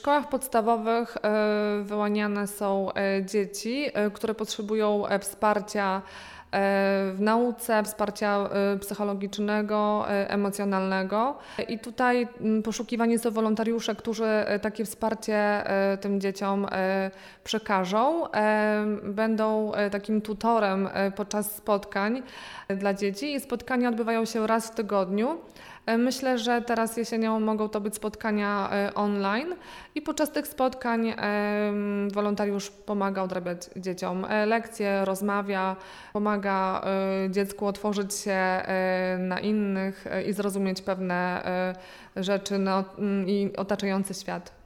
szkołach podstawowych wyłaniane są dzieci, które potrzebują wsparcia w nauce, wsparcia psychologicznego, emocjonalnego. I tutaj poszukiwani są wolontariusze, którzy takie wsparcie tym dzieciom przekażą. Będą takim tutorem podczas spotkań dla dzieci i spotkania odbywają się raz w tygodniu. Myślę, że teraz jesienią mogą to być spotkania online i podczas tych spotkań wolontariusz pomaga odrabiać dzieciom lekcje, rozmawia, pomaga dziecku otworzyć się na innych i zrozumieć pewne rzeczy i otaczający świat.